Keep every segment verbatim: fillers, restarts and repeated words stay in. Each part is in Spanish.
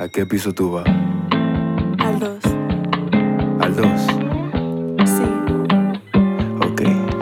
¿A qué piso tú vas? Al dos. ¿Al dos? Sí. Ok.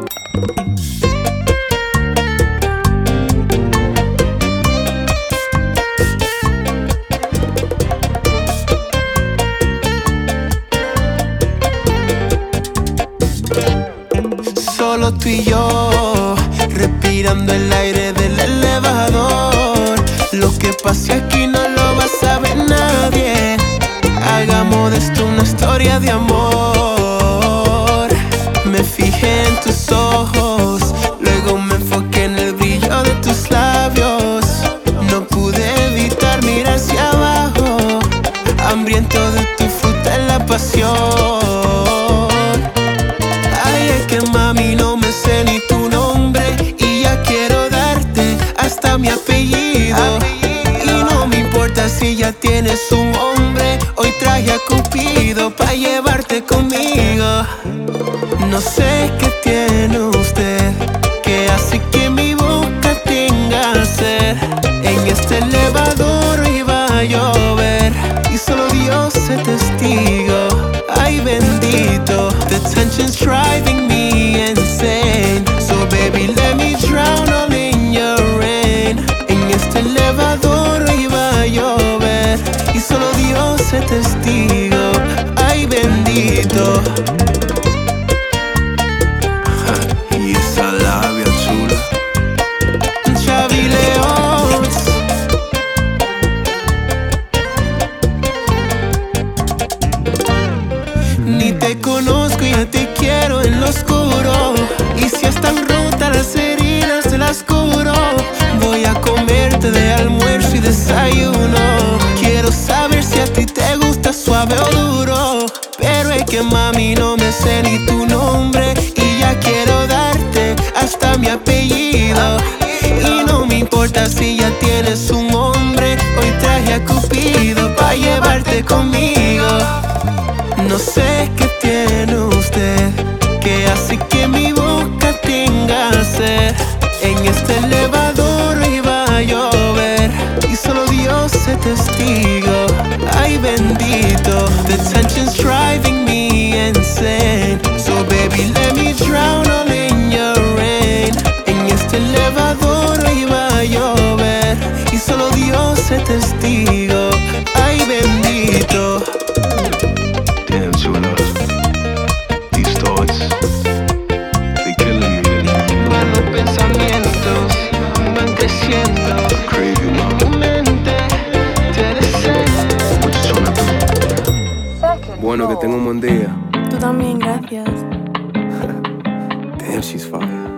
Solo tú y yo, respirando el aire del elevador. Lo que pase aquí no lo va a saber nadie. Hagamos de esto una historia de amor. Me fijé en tus ojos, luego me enfoqué en el brillo de tus labios. No pude evitar mirar hacia abajo, hambriento de tu fruta en la pasión. Ay, es que mami no me sé ni tu nombre y ya quiero darte hasta mi apellido. Y no me importa si ya tienes un hombre, hoy traje a Cupido pa' llevarte conmigo. No sé qué tiene usted que hace que mi boca tenga sed. En este elevador iba a llover y solo Dios es testigo. Ay, bendito, the tension's driving me insane. So baby, let me drown all in your rain. En este elevador iba a llover y solo Dios es testigo. Ay, bendito. Y esa labia chula. Xavi León. Ni te conozco y ya te quiero en lo oscuro. Y si están rotas las heridas te las curo. Voy a comerte de almuerzo y desayuno. Quiero saber si a ti te gusta suave o duro. Pero es que mami no me sé ni tu nombre y ya quiero darte hasta mi apellido. Y no me importa si ya tienes un hombre, hoy traje a Cupido pa' llevarte conmigo. No sé qué tiene usted que hace que mi boca tenga sed. En este elevador iba a llover y solo Dios es testigo. Ay, bendito, the tension's driving me insane. So baby, let me drown all in your rain. En este elevador iba a llover y solo Dios es testigo. Ay, bendito. Damn, chula. These thoughts, they killing me. Van los pensamientos, van creciendo. Crazy, mom. Tu mente te desea. What you tryna do? Bueno, que tenga un buen día. Tú también, gracias. Damn, she's fire.